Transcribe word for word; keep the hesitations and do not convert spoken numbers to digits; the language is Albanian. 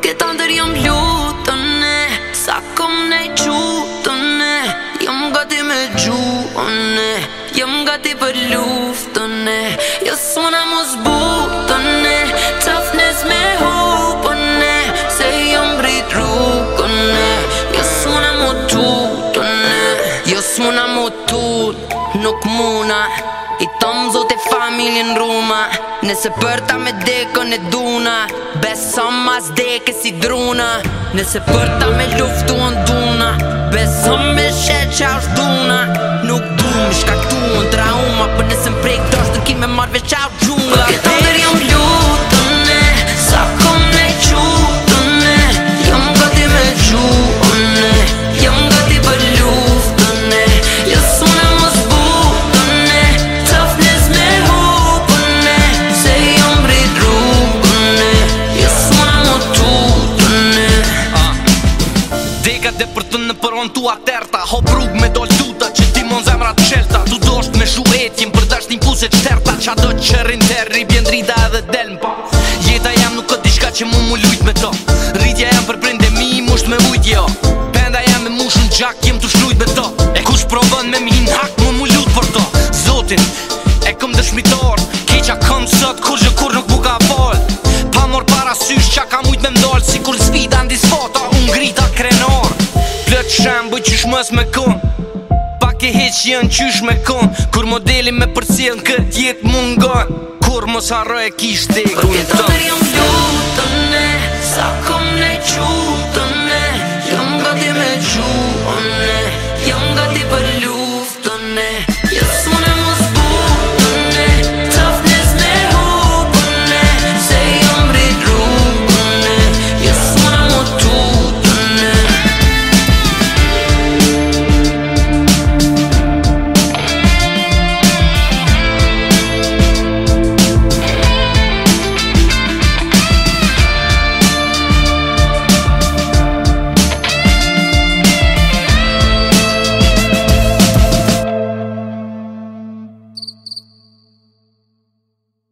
Ke tantër jam lutën e sa kom nej qutën e jam gati me gjuën e jam gati për luftën e jo s'muna mos butën e toughness me hupën e se jam brit rrugën e jo s'muna mu tutën e jo s'muna mu tut nuk muna I tom zot e familjen ruma Nëse për ta me dekën e duna Besom mas deke si druna Nëse për ta me luftu në duna Besom me shet qa është duna Nuk du me shkaktu në trauma Për nëse më prejk dosht në ki me marrë veç qa gjungla Për këtë tëndër jam lutën e Sa kom nej qutën e Jam gati me gjuën e Jam gati për luftën e Jo s'una mos butën e Toughness me hupën e Se jam brit rrugën e Jo s'una mu tutën e Dekat dhe për të në përon tu aterta Hop rrug me dol tuta që ti mon zemra të shelta Tu dosht me shuet jem për dasht impulse qterta Qa do që rinterri bjen drita edhe delm pa Jeta jam nuk këtë dishka që mu mu lujt me to Rritja jam për prindemi musht me ujt jo Penda jam me mush në gjak jem të shlujt me to E kush provën me min hak mu mu lut për to Zotin e kom dëshmitor Keqa kom sot kur gjë kur nuk buka fol Pa mor parasysh qa ka mujt me mdoll Si kur sfida ndis foto unë grita krenor Plët shembuj qysh mës me kon Pak e heq jën qysh me kon Kur modeli me përcjell në kët jet mungon Kur mos harro e kish te Për këtë tëndër jam lutën e Sa kom nej qutën e Jam gati me gjuën e